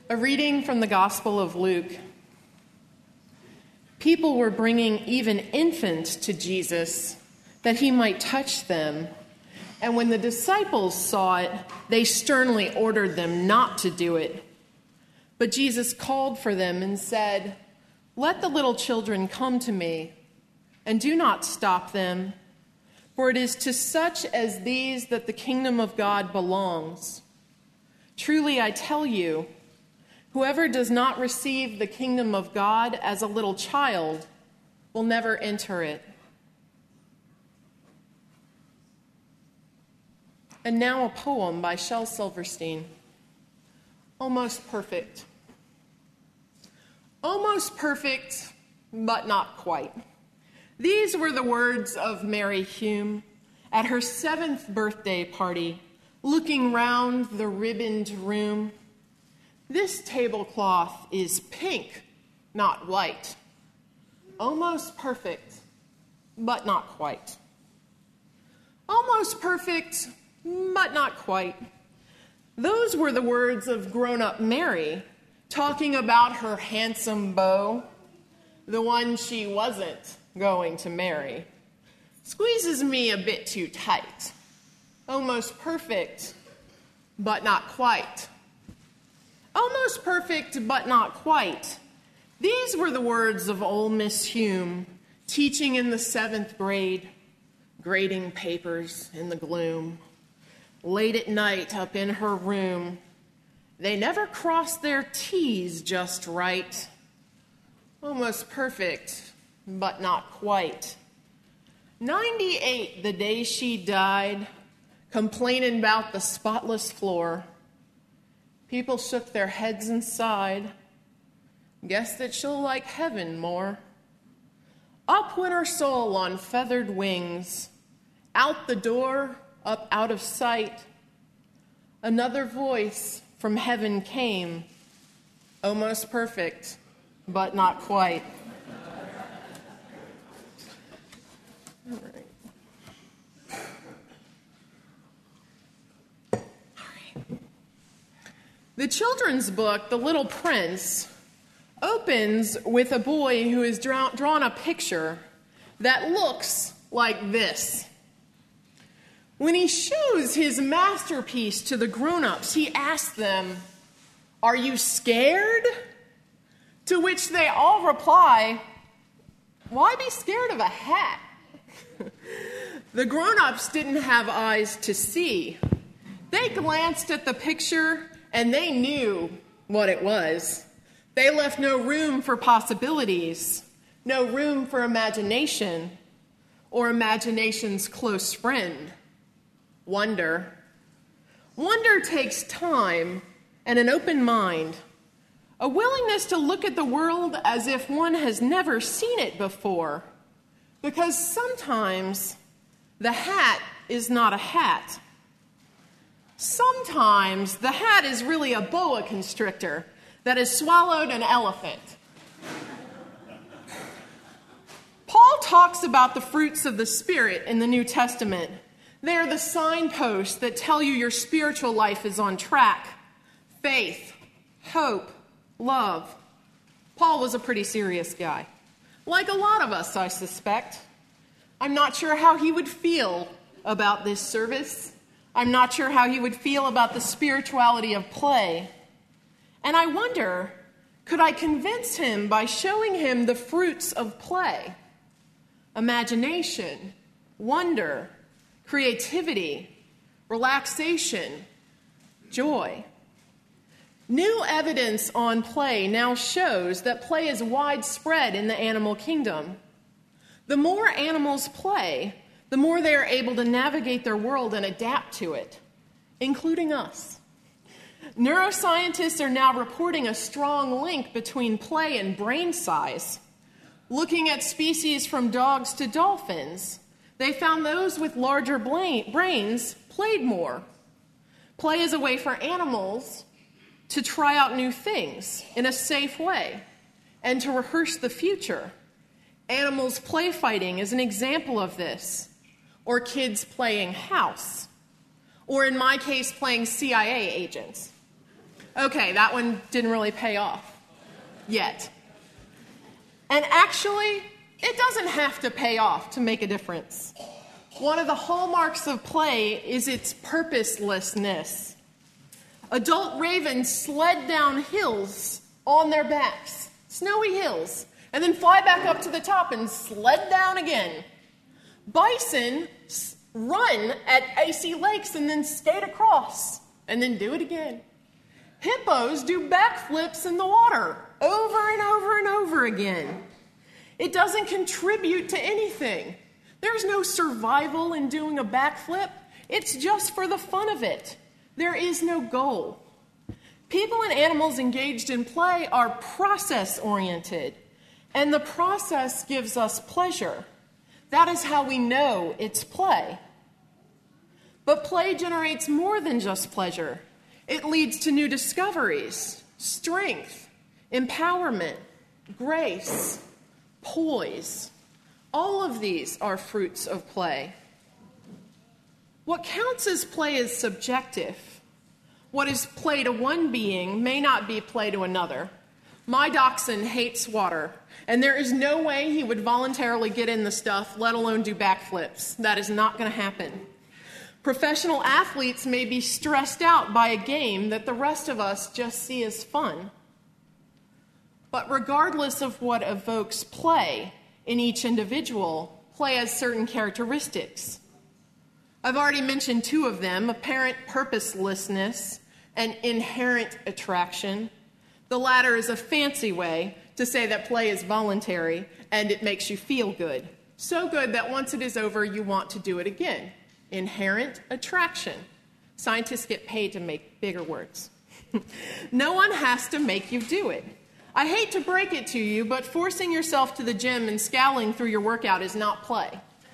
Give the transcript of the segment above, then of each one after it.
A reading from the Gospel of Luke. People were bringing even infants to Jesus that he might touch them. And when the disciples saw it, they sternly ordered them not to do it. But Jesus called for them and said, "Let the little children come to me, and do not stop them, for it is to such as these that the kingdom of God belongs. Truly I tell you, whoever does not receive the kingdom of God as a little child will never enter it." And now a poem by Shel Silverstein. Almost perfect. Almost perfect, but not quite. These were the words of Mary Hume at her 7th birthday party, looking round the ribboned room. This tablecloth is pink, not white. Almost perfect, but not quite. Almost perfect, but not quite. Those were the words of grown-up Mary, talking about her handsome beau, the one she wasn't going to marry. Squeezes me a bit too tight. Almost perfect, but not quite. Almost perfect, but not quite. These were the words of old Miss Hume, teaching in the 7th grade, grading papers in the gloom. Late at night up in her room, they never crossed their T's just right. Almost perfect, but not quite. 98 the day she died, complaining about the spotless floor. People shook their heads and sighed. Guess that she'll like heaven more. Up went her soul on feathered wings. Out the door, up out of sight. Another voice from heaven came. Almost perfect, but not quite. All right. The children's book, The Little Prince, opens with a boy who has drawn a picture that looks like this. When he shows his masterpiece to the grown-ups, he asks them, "Are you scared?" To which they all reply, "Why be scared of a hat?" The grown-ups didn't have eyes to see. They glanced at the picture and they knew what it was. They left no room for possibilities, no room for imagination, or imagination's close friend, wonder. Wonder takes time and an open mind, a willingness to look at the world as if one has never seen it before, because sometimes the hat is not a hat. Sometimes the hat is really a boa constrictor that has swallowed an elephant. Paul talks about the fruits of the Spirit in the New Testament. They are the signposts that tell you your spiritual life is on track. Faith, hope, love. Paul was a pretty serious guy. Like a lot of us, I suspect. I'm not sure how he would feel about this service. I'm not sure how he would feel about the spirituality of play. And I wonder, could I convince him by showing him the fruits of play? Imagination, wonder, creativity, relaxation, joy. New evidence on play now shows that play is widespread in the animal kingdom. The more animals play, the more they are able to navigate their world and adapt to it, including us. Neuroscientists are now reporting a strong link between play and brain size. Looking at species from dogs to dolphins, they found those with larger brains played more. Play is a way for animals to try out new things in a safe way and to rehearse the future. Animals play fighting is an example of this. Or kids playing house. Or in my case, playing CIA agents. Okay, that one didn't really pay off yet. And actually, it doesn't have to pay off to make a difference. One of the hallmarks of play is its purposelessness. Adult ravens sled down hills on their backs, snowy hills, and then fly back up to the top and sled down again. Bison run at icy lakes and then skate across, and then do it again. Hippos do backflips in the water over and over and over again. It doesn't contribute to anything. There's no survival in doing a backflip. It's just for the fun of it. There is no goal. People and animals engaged in play are process-oriented, and the process gives us pleasure. That is how we know it's play. But play generates more than just pleasure. It leads to new discoveries, strength, empowerment, grace, poise. All of these are fruits of play. What counts as play is subjective. What is play to one being may not be play to another. My dachshund hates water, and there is no way he would voluntarily get in the stuff, let alone do backflips. That is not going to happen. Professional athletes may be stressed out by a game that the rest of us just see as fun. But regardless of what evokes play in each individual, play has certain characteristics. I've already mentioned two of them: apparent purposelessness and inherent attraction. The latter is a fancy way to say that play is voluntary and it makes you feel good. So good that once it is over, you want to do it again. Inherent attraction. Scientists get paid to make bigger words. No one has to make you do it. I hate to break it to you, but forcing yourself to the gym and scowling through your workout is not play.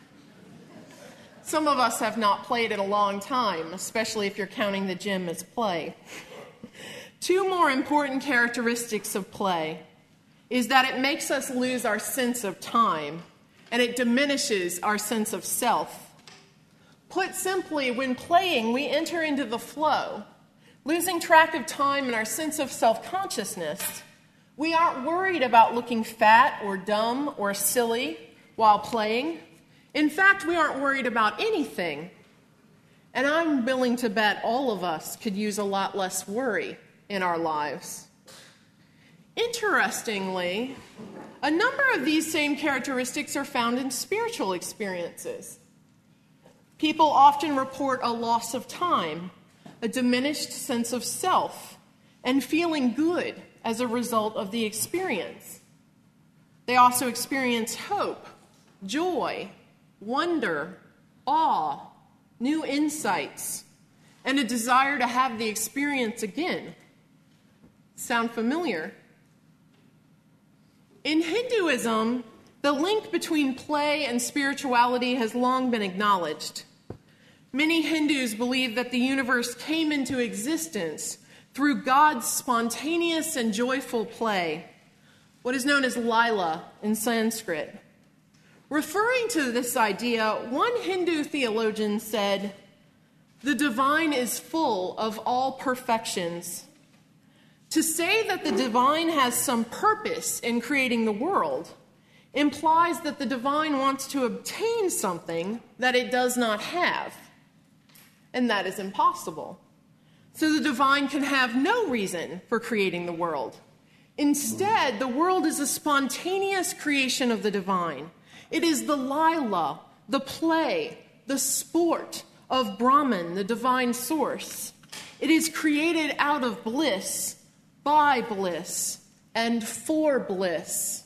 Some of us have not played in a long time, especially if you're counting the gym as play. Two more important characteristics of play is that it makes us lose our sense of time, and it diminishes our sense of self. Put simply, when playing, we enter into the flow, losing track of time and our sense of self-consciousness. We aren't worried about looking fat or dumb or silly while playing. In fact, we aren't worried about anything. And I'm willing to bet all of us could use a lot less worry in our lives. Interestingly, a number of these same characteristics are found in spiritual experiences. People often report a loss of time, a diminished sense of self, and feeling good as a result of the experience. They also experience hope, joy, wonder, awe, new insights, and a desire to have the experience again. Sound familiar? In Hinduism, the link between play and spirituality has long been acknowledged. Many Hindus believe that the universe came into existence through God's spontaneous and joyful play, what is known as Lila in Sanskrit. Referring to this idea, one Hindu theologian said, "The divine is full of all perfections." To say that the divine has some purpose in creating the world implies that the divine wants to obtain something that it does not have. And that is impossible. So the divine can have no reason for creating the world. Instead, the world is a spontaneous creation of the divine. It is the Lila, the play, the sport of Brahman, the divine source. It is created out of bliss, by bliss, and for bliss.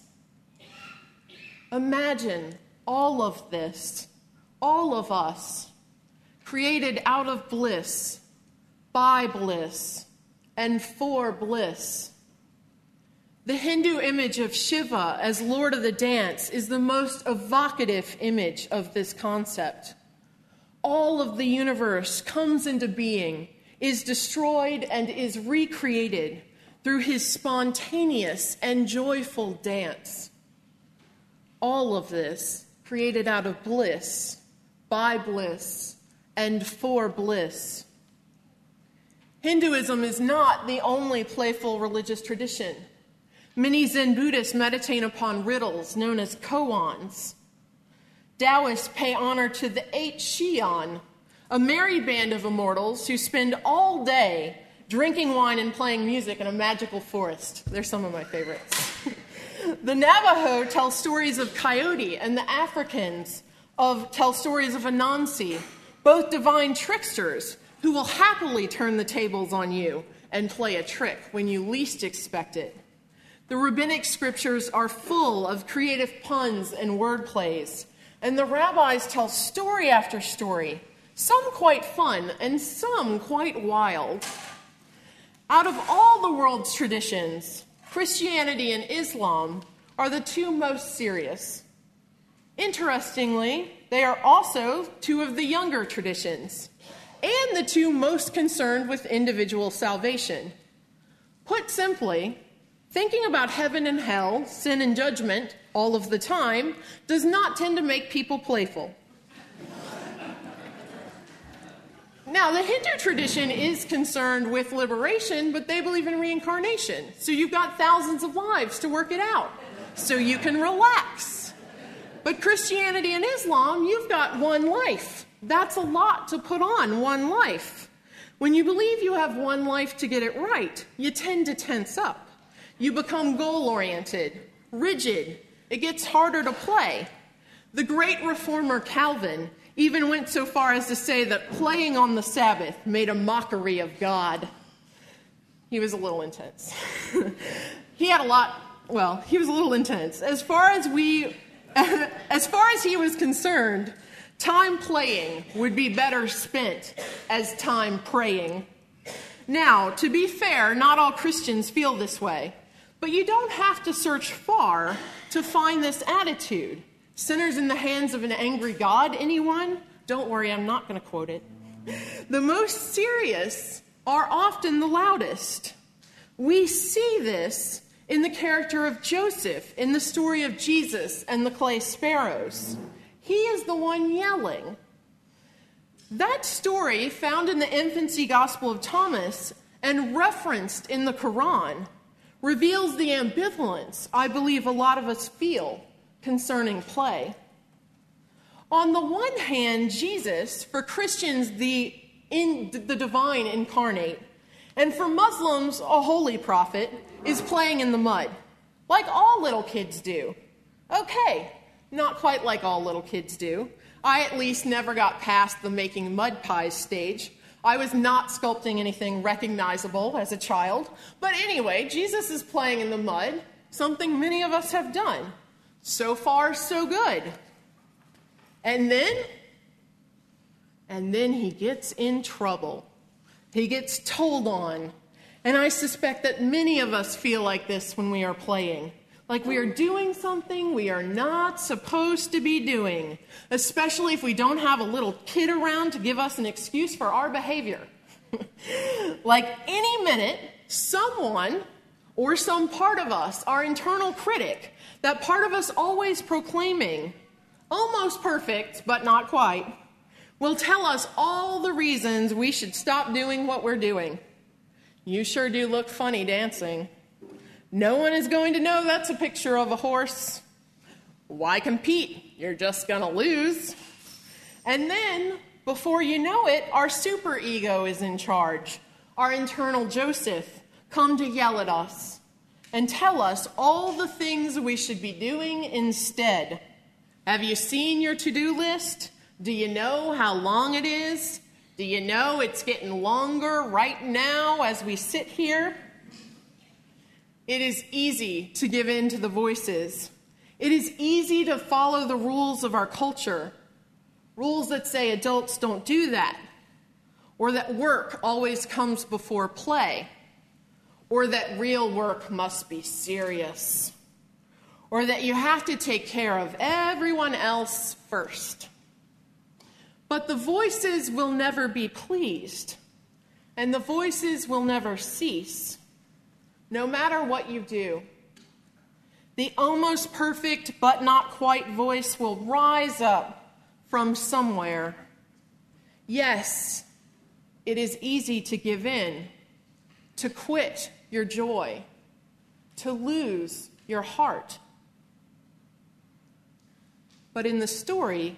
Imagine all of this, all of us, created out of bliss, by bliss, and for bliss. The Hindu image of Shiva as Lord of the Dance is the most evocative image of this concept. All of the universe comes into being, is destroyed, and is recreated through his spontaneous and joyful dance. All of this created out of bliss, by bliss, and for bliss. Hinduism is not the only playful religious tradition. Many Zen Buddhists meditate upon riddles known as koans. Taoists pay honor to the 8 Xian, a merry band of immortals who spend all day drinking wine and playing music in a magical forest. They're some of my favorites. The Navajo tell stories of Coyote, and the Africans tell stories of Anansi, both divine tricksters who will happily turn the tables on you and play a trick when you least expect it. The rabbinic scriptures are full of creative puns and word plays, and the rabbis tell story after story, some quite fun and some quite wild. Out of all the world's traditions, Christianity and Islam are the 2 most serious. Interestingly, they are also 2 of the younger traditions, and the 2 most concerned with individual salvation. Put simply, thinking about heaven and hell, sin and judgment, all of the time, does not tend to make people playful. Now, the Hindu tradition is concerned with liberation, but they believe in reincarnation. So you've got thousands of lives to work it out, so you can relax. But Christianity and Islam, you've got one life. That's a lot to put on one life. When you believe you have one life to get it right, you tend to tense up. You become goal-oriented, rigid. It gets harder to play. The great reformer Calvin even went so far as to say that playing on the Sabbath made a mockery of God. He was a little intense. He was a little intense. As far as he was concerned, time playing would be better spent as time praying. Now, to be fair, not all Christians feel this way, but you don't have to search far to find this attitude. Sinners in the hands of an angry God, anyone? Don't worry, I'm not going to quote it. The most serious are often the loudest. We see this in the character of Joseph in the story of Jesus and the clay sparrows. He is the one yelling. That story, found in the infancy Gospel of Thomas and referenced in the Quran, reveals the ambivalence I believe a lot of us feel concerning play. On the one hand, Jesus, for Christians, the divine incarnate, and for Muslims, a holy prophet, is playing in the mud, like all little kids do. Okay, not quite like all little kids do. I at least never got past the making mud pies stage. I was not sculpting anything recognizable as a child. But anyway, Jesus is playing in the mud, something many of us have done. So far, so good. And then he gets in trouble. He gets told on. And I suspect that many of us feel like this when we are playing. Like we are doing something we are not supposed to be doing, especially if we don't have a little kid around to give us an excuse for our behavior. Like any minute, someone or some part of us, our internal critic, that part of us always proclaiming, almost perfect, but not quite, will tell us all the reasons we should stop doing what we're doing. You sure do look funny dancing. No one is going to know that's a picture of a horse. Why compete? You're just going to lose. And then, before you know it, our superego is in charge. Our internal Joseph come to yell at us and tell us all the things we should be doing instead. Have you seen your to-do list? Do you know how long it is? Do you know it's getting longer right now as we sit here? It is easy to give in to the voices. It is easy to follow the rules of our culture. Rules that say adults don't do that. Or that work always comes before play. Or that real work must be serious. Or that you have to take care of everyone else first. But the voices will never be pleased. And the voices will never cease. No matter what you do, the almost perfect but not quite voice will rise up from somewhere. Yes, it is easy to give in, to quit your joy, to lose your heart. But in the story,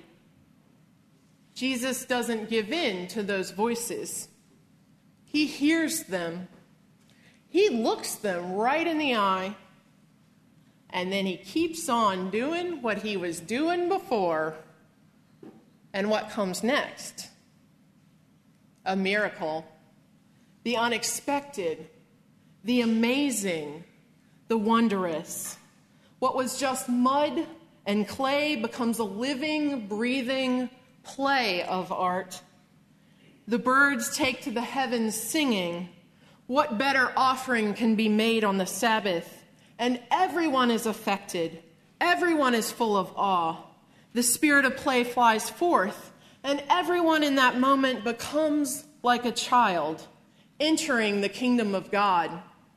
Jesus doesn't give in to those voices. He hears them. He looks them right in the eye, and then he keeps on doing what he was doing before. And what comes next? A miracle. The unexpected, the amazing, the wondrous. What was just mud and clay becomes a living, breathing play of art. The birds take to the heavens singing. What better offering can be made on the Sabbath? And everyone is affected. Everyone is full of awe. The spirit of play flies forth, and everyone in that moment becomes like a child, entering the kingdom of God.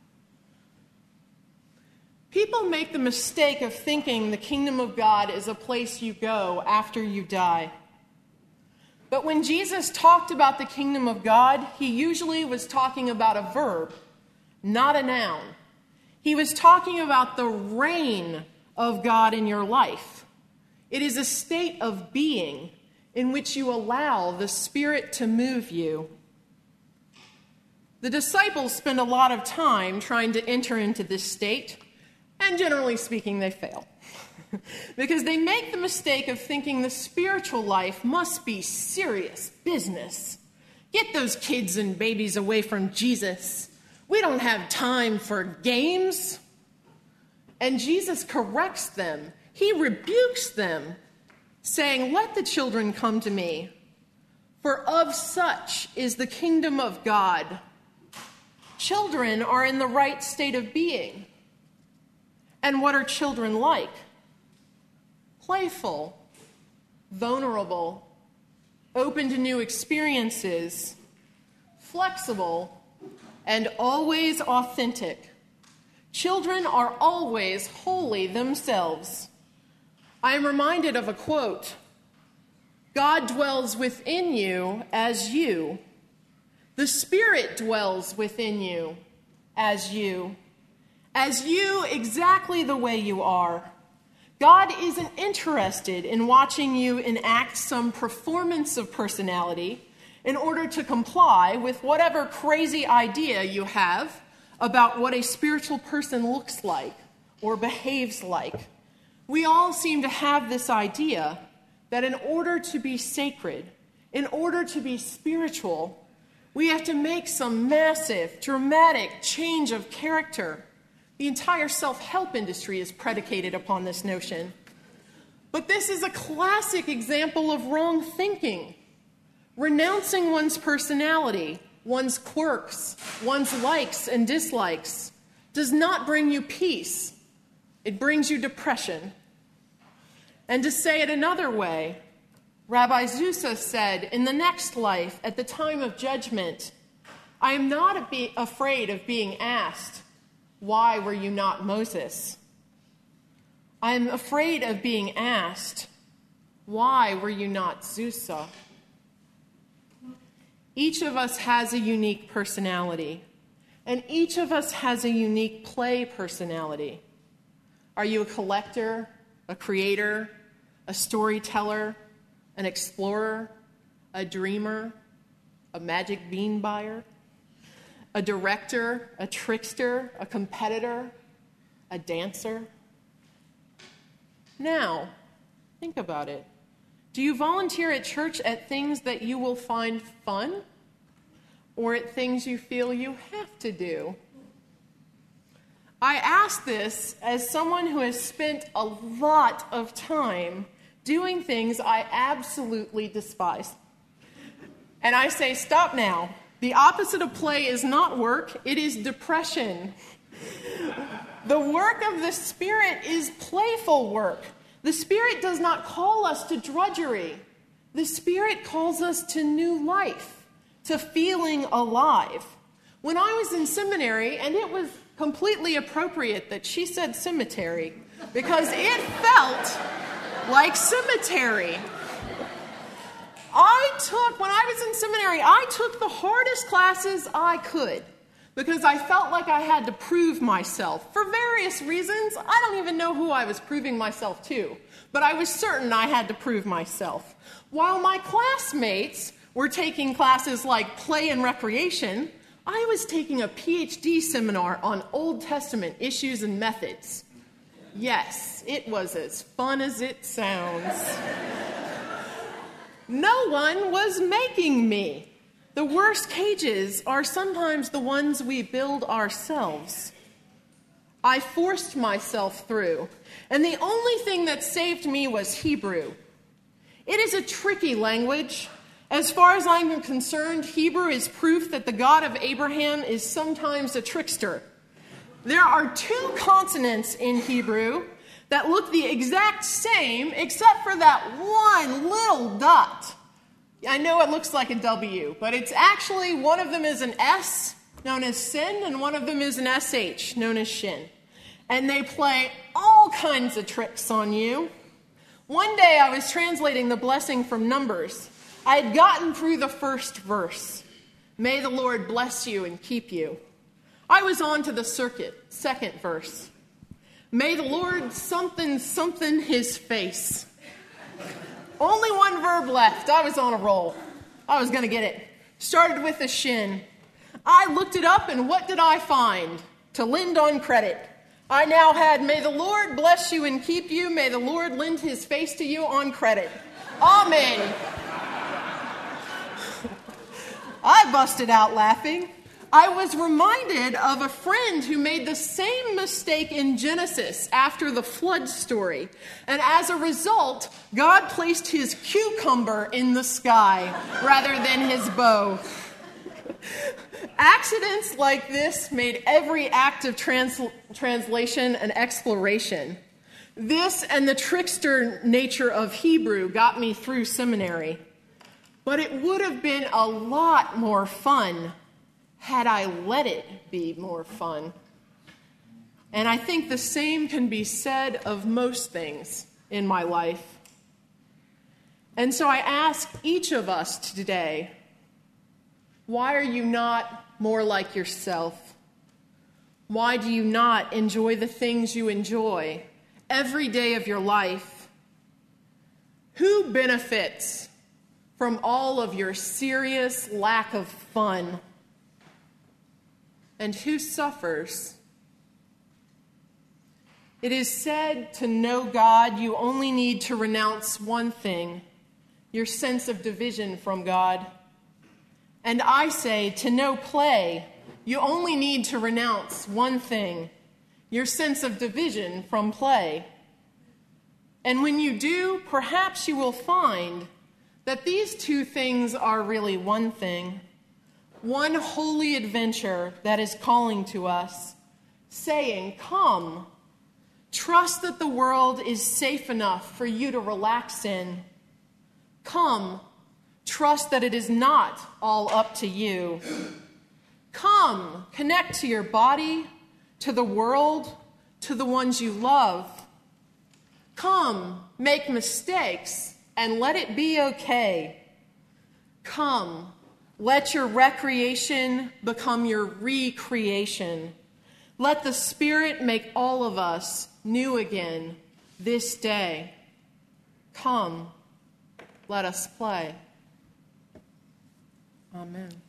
People make the mistake of thinking the kingdom of God is a place you go after you die. But when Jesus talked about the kingdom of God, he usually was talking about a verb, not a noun. He was talking about the reign of God in your life. It is a state of being in which you allow the Spirit to move you. The disciples spend a lot of time trying to enter into this state, and generally speaking, they fail. Because they make the mistake of thinking the spiritual life must be serious business. Get those kids and babies away from Jesus. We don't have time for games. And Jesus corrects them. He rebukes them, saying, "Let the children come to me, for of such is the kingdom of God." Children are in the right state of being. And what are children like? Playful, vulnerable, open to new experiences, flexible, and always authentic. Children are always wholly themselves. I am reminded of a quote: "God dwells within you as you. The Spirit dwells within you as you exactly the way you are. God isn't interested in watching you enact some performance of personality in order to comply with whatever crazy idea you have about what a spiritual person looks like or behaves like. We all seem to have this idea that in order to be sacred, in order to be spiritual, we have to make some massive, dramatic change of character. The entire self-help industry is predicated upon this notion. But this is a classic example of wrong thinking. Renouncing one's personality, one's quirks, one's likes and dislikes, does not bring you peace. It brings you depression. And to say it another way, Rabbi Zusa said, in the next life, at the time of judgment, I am not afraid of being asked, why were you not Moses? I am afraid of being asked, why were you not Zusa? Each of us has a unique personality, and each of us has a unique play personality. Are you a collector, a creator, a storyteller, an explorer, a dreamer, a magic bean buyer, a director, a trickster, a competitor, a dancer? Now, think about it. Do you volunteer at church at things that you will find fun, or at things you feel you have to do? I ask this as someone who has spent a lot of time doing things I absolutely despise. And I say, stop now. The opposite of play is not work, it is depression. The work of the Spirit is playful work. The Spirit does not call us to drudgery. The Spirit calls us to new life, to feeling alive. When I was in seminary, and it was completely appropriate that she said cemetery, because it felt like cemetery. When I was in seminary, I took the hardest classes I could because I felt like I had to prove myself. For various reasons, I don't even know who I was proving myself to, but I was certain I had to prove myself. While my classmates were taking classes like play and recreation, I was taking a PhD seminar on Old Testament issues and methods. Yes, it was as fun as it sounds. No one was making me. The worst cages are sometimes the ones we build ourselves. I forced myself through, and the only thing that saved me was Hebrew. It is a tricky language. As far as I'm concerned, Hebrew is proof that the God of Abraham is sometimes a trickster. There are 2 consonants in Hebrew that look the exact same except for that one little dot. I know it looks like a W, but it's actually, one of them is an S, known as sin, and one of them is an SH, known as shin. And they play all kinds of tricks on you. One day I was translating the blessing from Numbers. I had gotten through the first verse. May the Lord bless you and keep you. I was on to the second verse. May the Lord something his face. Only one verb left. I was on a roll. I was going to get it. Started with the shin. I looked it up, and what did I find? To lend on credit. I now had, may the Lord bless you and keep you. May the Lord lend his face to you on credit. Amen. I busted out laughing. I was reminded of a friend who made the same mistake in Genesis after the flood story. And as a result, God placed his cucumber in the sky rather than his bow. Accidents like this made every act of translation an exploration. This and the trickster nature of Hebrew got me through seminary. But it would have been a lot more fun had I let it be more fun. And I think the same can be said of most things in my life. And so I ask each of us today, why are you not more like yourself? Why do you not enjoy the things you enjoy every day of your life? Who benefits from all of your serious lack of fun? And who suffers? It is said to know God, you only need to renounce one thing, your sense of division from God. And I say, to know play, you only need to renounce one thing, your sense of division from play. And when you do, perhaps you will find that these 2 things are really one thing. One holy adventure that is calling to us, saying, come, trust that the world is safe enough for you to relax in. Come, trust that it is not all up to you. Come, connect to your body, to the world, to the ones you love. Come, make mistakes, and let it be okay. Come, let your recreation become your recreation. Let the Spirit make all of us new again this day. Come, let us play. Amen.